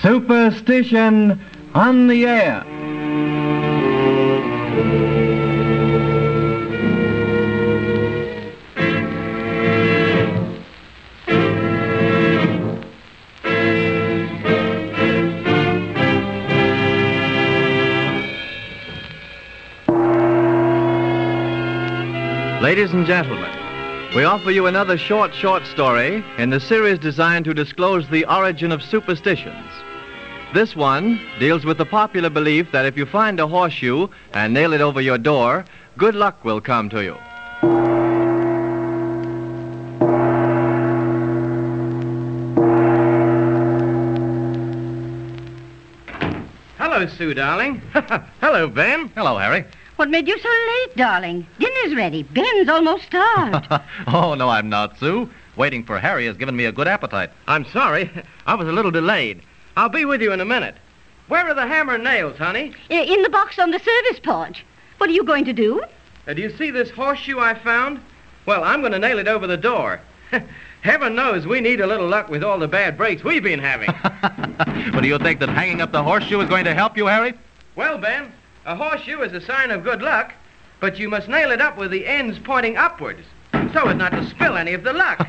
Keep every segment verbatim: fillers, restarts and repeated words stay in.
Superstition on the air. Ladies and gentlemen, we offer you another short, short story in the series designed to disclose the origin of superstitions. This one deals with the popular belief that if you find a horseshoe and nail it over your door, good luck will come to you. Hello, Sue, darling. Hello, Ben. Hello, Harry. What made you so late, darling? Dinner's ready. Ben's almost starved. Oh, no, I'm not, Sue. Waiting for Harry has given me a good appetite. I'm sorry. I was a little delayed. I'll be with you in a minute. Where are the hammer and nails, honey? I- In the box on the service porch. What are you going to do? Uh, do you see this horseshoe I found? Well, I'm going to nail it over the door. Heaven knows we need a little luck with all the bad breaks we've been having. But do you think that hanging up the horseshoe is going to help you, Harry? Well, Ben, a horseshoe is a sign of good luck, but you must nail it up with the ends pointing upwards, so as not to spill any of the luck.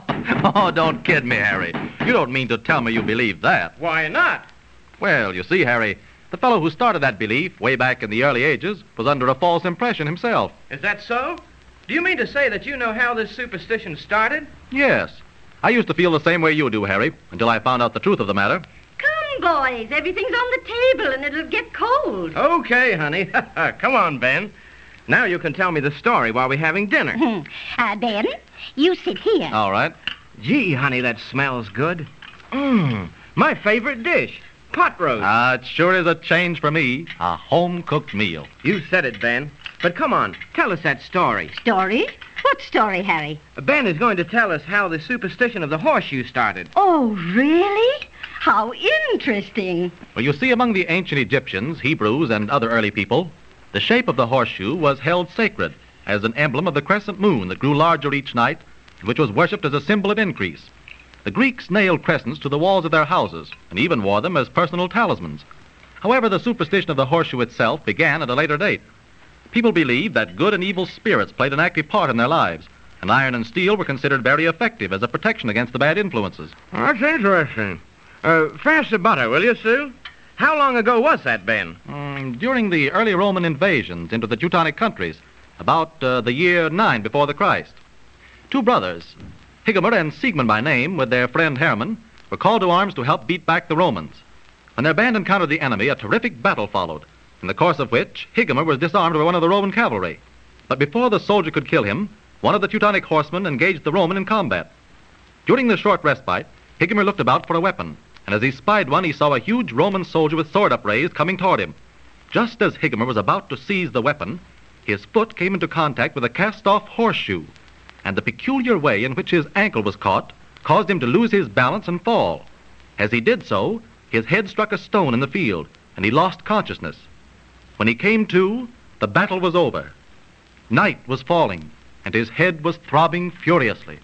Oh, don't kid me, Harry. You don't mean to tell me you believe that. Why not? Well, you see, Harry, the fellow who started that belief way back in the early ages was under a false impression himself. Is that so? Do you mean to say that you know how this superstition started? Yes. I used to feel the same way you do, Harry, until I found out the truth of the matter. Come, boys. Everything's on the table and it'll get cold. Okay, honey. Come on, Ben. Now you can tell me the story while we're having dinner. uh, Ben, you sit here. All right. Gee, honey, that smells good. Mmm, my favorite dish, pot roast. Ah, it sure is a change for me. A home-cooked meal. You said it, Ben. But come on, tell us that story. Story? What story, Harry? Ben is going to tell us how the superstition of the horseshoe started. Oh, really? How interesting. Well, you see, among the ancient Egyptians, Hebrews, and other early people, the shape of the horseshoe was held sacred as an emblem of the crescent moon that grew larger each night, and which was worshipped as a symbol of increase. The Greeks nailed crescents to the walls of their houses and even wore them as personal talismans. However, the superstition of the horseshoe itself began at a later date. People believed that good and evil spirits played an active part in their lives, and iron and steel were considered very effective as a protection against the bad influences. That's interesting. Uh, pass the butter, will you, Sue? How long ago was that, Ben? Mm, during the early Roman invasions into the Teutonic countries, about uh, the year nine before the Christ. Two brothers, Higemer and Siegmund by name, with their friend Hermann, were called to arms to help beat back the Romans. When their band encountered the enemy, a terrific battle followed, in the course of which Higemer was disarmed by one of the Roman cavalry. But before the soldier could kill him, one of the Teutonic horsemen engaged the Roman in combat. During the short respite, Higemer looked about for a weapon, and as he spied one, he saw a huge Roman soldier with sword upraised coming toward him. Just as Higemer was about to seize the weapon, his foot came into contact with a cast-off horseshoe, and the peculiar way in which his ankle was caught caused him to lose his balance and fall. As he did so, his head struck a stone in the field, and he lost consciousness. When he came to, the battle was over. Night was falling, and his head was throbbing furiously.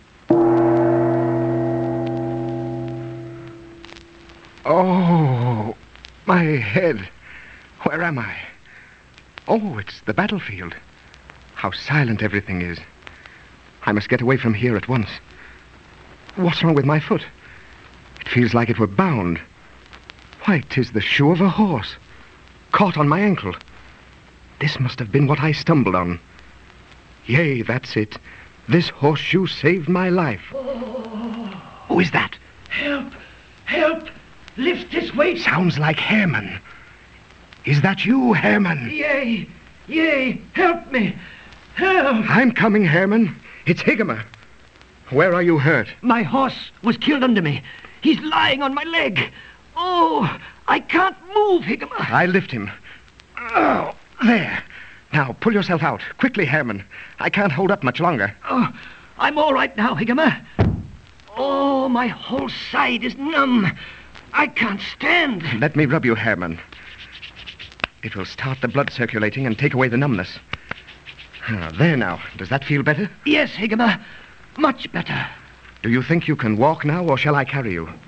Oh, my head. Where am I? Oh, it's the battlefield. How silent everything is. I must get away from here at once. What's wrong with my foot? It feels like it were bound. Why, 'tis the shoe of a horse, caught on my ankle. This must have been what I stumbled on. Yea, that's it. This horseshoe saved my life. Oh. Who is that? Help! Help! Lift this weight! Sounds like Hermann. Is that you, Hermann? Yea, yea, help me! Help! I'm coming, Hermann. It's Higemer. Where are you hurt? My horse was killed under me. He's lying on my leg. Oh, I can't move, Higemer. I lift him. Oh, there. Now, pull yourself out. Quickly, Hermann. I can't hold up much longer. Oh, I'm all right now, Higemer. Oh, my whole side is numb. I can't stand. Let me rub you, Hermann. It will start the blood circulating and take away the numbness. Ah, there now. Does that feel better? Yes, Higemer. Much better. Do you think you can walk now, or shall I carry you?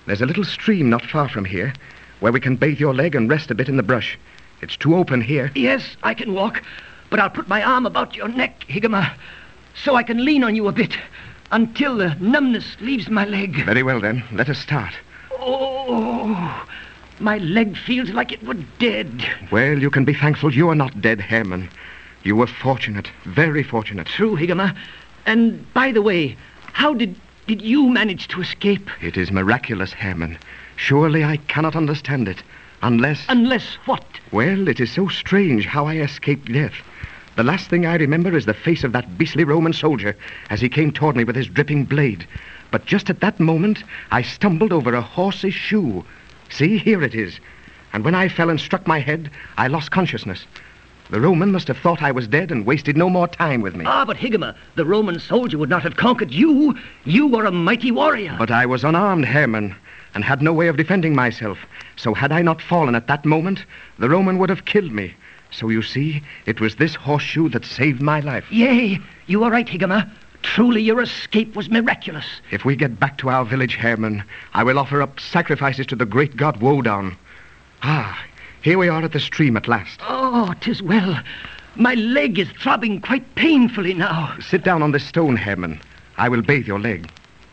There's a little stream not far from here where we can bathe your leg and rest a bit in the brush. It's too open here. Yes, I can walk, but I'll put my arm about your neck, Higama, so I can lean on you a bit until the numbness leaves my leg. Very well, then. Let us start. Oh, my leg feels like it were dead. Well, you can be thankful you are not dead, Herman. You were fortunate, very fortunate. True, Higama. And by the way, how did, did you manage to escape? It is miraculous, Herman. Surely I cannot understand it, unless... Unless what? Well, it is so strange how I escaped death. The last thing I remember is the face of that beastly Roman soldier as he came toward me with his dripping blade. But just at that moment, I stumbled over a horse's shoe. See, here it is. And when I fell and struck my head, I lost consciousness. The Roman must have thought I was dead and wasted no more time with me. Ah, but Higama, the Roman soldier would not have conquered you. You were a mighty warrior. But I was unarmed, Herman, and had no way of defending myself. So had I not fallen at that moment, the Roman would have killed me. So you see, it was this horseshoe that saved my life. Yea, you are right, Higama. Truly your escape was miraculous. If we get back to our village, Herman, I will offer up sacrifices to the great god Wodan. Ah, here we are at the stream at last. Oh, 'tis well. My leg is throbbing quite painfully now. Sit down on this stone, Herman. I will bathe your leg.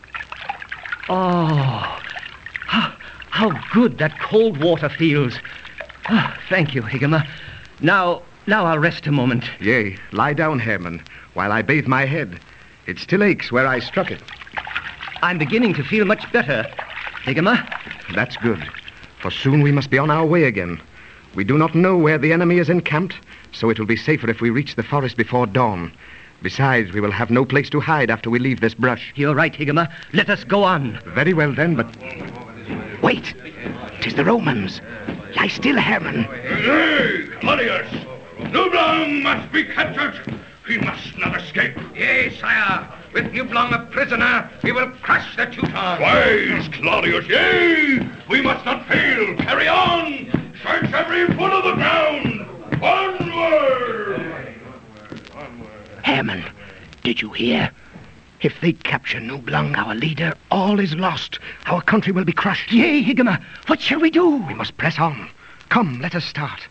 Oh, how, how good that cold water feels. Ah, thank you, Higama. Now, now I'll rest a moment. Yea, lie down, Herman, while I bathe my head. It still aches where I struck it. I'm beginning to feel much better, Higama. That's good, for soon we must be on our way again. We do not know where the enemy is encamped, so it will be safer if we reach the forest before dawn. Besides, we will have no place to hide after we leave this brush. You're right, Higama. Let us go on. Very well, then, but... Wait! 'Tis the Romans. Lie still, Herman. Hey, Claudius! Nublang must be captured. He must not escape. Yea, sire. With Nublang a prisoner, we will crush the Teutons. Wise, Claudius, yea! We must not fail. Carry on! Search every foot of the ground! Onward! Herman, did you hear? If they capture Nublang, our leader, all is lost. Our country will be crushed. Yea, Higama. What shall we do? We must press on. Come, let us start.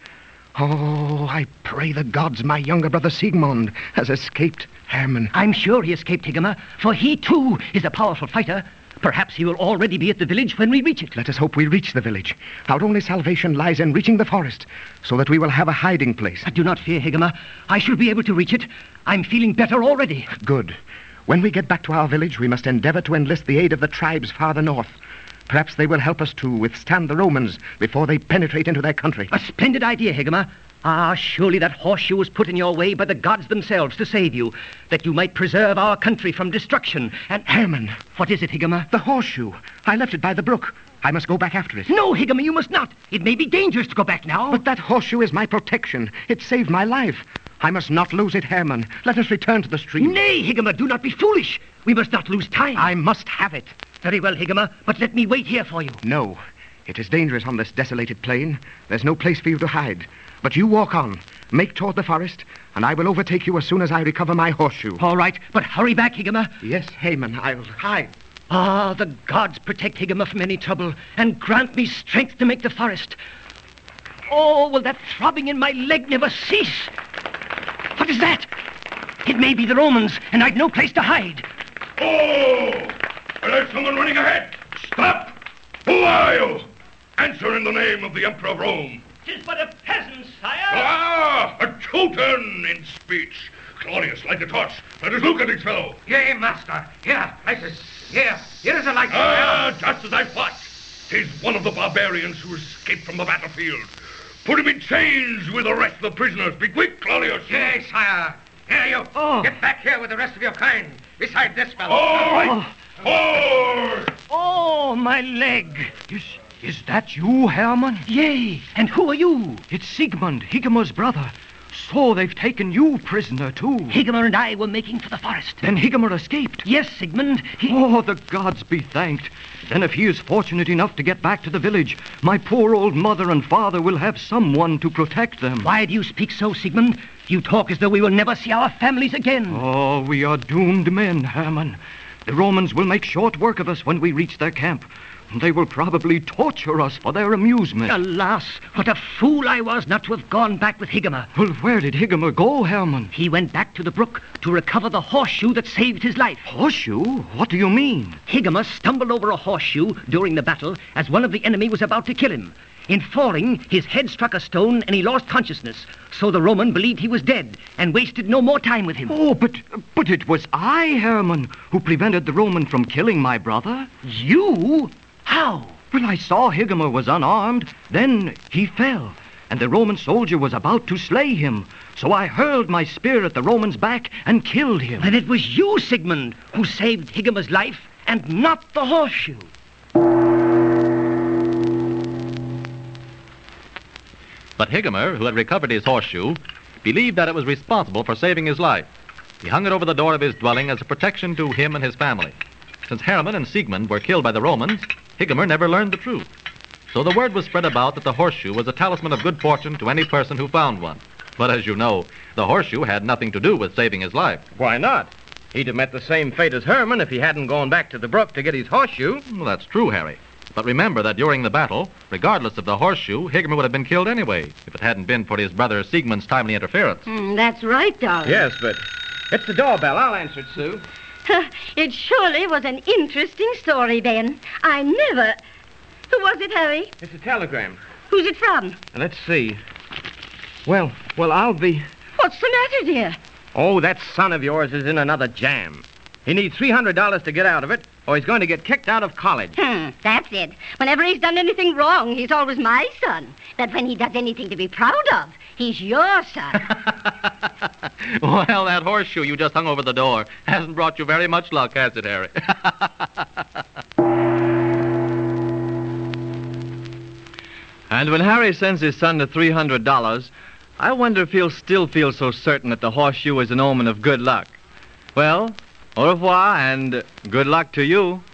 Oh, I pray the gods my younger brother Siegmund has escaped Herman. I'm sure he escaped, Higama, for he, too, is a powerful fighter. Perhaps he will already be at the village when we reach it. Let us hope we reach the village. Our only salvation lies in reaching the forest, so that we will have a hiding place. Do not fear, Higama. I shall be able to reach it. I'm feeling better already. Good. When we get back to our village, we must endeavor to enlist the aid of the tribes farther north. Perhaps they will help us to withstand the Romans before they penetrate into their country. A splendid idea, Higama. Ah, surely that horseshoe was put in your way by the gods themselves to save you, that you might preserve our country from destruction. And Herman. What is it, Higama? The horseshoe. I left it by the brook. I must go back after it. No, Higama, you must not. It may be dangerous to go back now. But that horseshoe is my protection. It saved my life. I must not lose it, Herman. Let us return to the stream. Nay, Higama, do not be foolish. We must not lose time. I must have it. Very well, Higama, but let me wait here for you. No. It is dangerous on this desolated plain. There's no place for you to hide. But you walk on. Make toward the forest, and I will overtake you as soon as I recover my horseshoe. All right, but hurry back, Higama. Yes, Haman, I'll hide. Ah, the gods protect Higama from any trouble, and grant me strength to make the forest. Oh, will that throbbing in my leg never cease? What is that? It may be the Romans, and I've no place to hide. Oh! There's someone running ahead. Stop! Who are you? Answer in the name of the Emperor of Rome. 'Tis but a peasant, sire. Ah, a Teuton in speech. Claudius, light the torch. Let us look at this fellow. Yea, master. Here, light it. Here, here is a light. Ah, just as I thought. He's one of the barbarians who escaped from the battlefield. Put him in chains with the rest of the prisoners. Be quick, Claudius. Yea, sire. Here you. Oh. Get back here with the rest of your kind. Beside this fellow. All right. Forward! Oh, my leg. Is, is that you, Herman? Yea, and who are you? It's Siegmund, Higama's brother. So they've taken you prisoner, too. Higama and I were making for the forest. Then Higama escaped? Yes, Sigmund. He... Oh, the gods be thanked. Then if he is fortunate enough to get back to the village, my poor old mother and father will have someone to protect them. Why do you speak so, Sigmund? You talk as though we will never see our families again. Oh, we are doomed men, Herman. The Romans will make short work of us when we reach their camp. They will probably torture us for their amusement. Alas, what a fool I was not to have gone back with Higamer. Well, where did Higamer go, Herman? He went back to the brook to recover the horseshoe that saved his life. Horseshoe? What do you mean? Higamer stumbled over a horseshoe during the battle as one of the enemy was about to kill him. In falling, his head struck a stone and he lost consciousness. So the Roman believed he was dead and wasted no more time with him. Oh, but but it was I, Herman, who prevented the Roman from killing my brother. You? How? Well, I saw Higamer was unarmed. Then he fell, and the Roman soldier was about to slay him. So I hurled my spear at the Roman's back and killed him. Then it was you, Sigmund, who saved Higamer's life and not the horseshoe. But Higamer, who had recovered his horseshoe, believed that it was responsible for saving his life. He hung it over the door of his dwelling as a protection to him and his family. Since Herman and Siegmund were killed by the Romans, Higamer never learned the truth. So the word was spread about that the horseshoe was a talisman of good fortune to any person who found one. But as you know, the horseshoe had nothing to do with saving his life. Why not? He'd have met the same fate as Herman if he hadn't gone back to the brook to get his horseshoe. Well, that's true, Harry. But remember that during the battle, regardless of the horseshoe, Higamer would have been killed anyway if it hadn't been for his brother Siegmund's timely interference. Mm, that's right, darling. Yes, but it's the doorbell. I'll answer it, Sue. It surely was an interesting story, Ben. I never... Who was it, Harry? It's a telegram. Who's it from? Let's see. Well, well, I'll be... What's the matter, dear? Oh, that son of yours is in another jam. He needs three hundred dollars to get out of it, or he's going to get kicked out of college. Hmm, that's it. Whenever he's done anything wrong, he's always my son. But when he does anything to be proud of, he's your son. Well, that horseshoe you just hung over the door hasn't brought you very much luck, has it, Harry? And when Harry sends his son the three hundred dollars, I wonder if he'll still feel so certain that the horseshoe is an omen of good luck. Well, au revoir and good luck to you.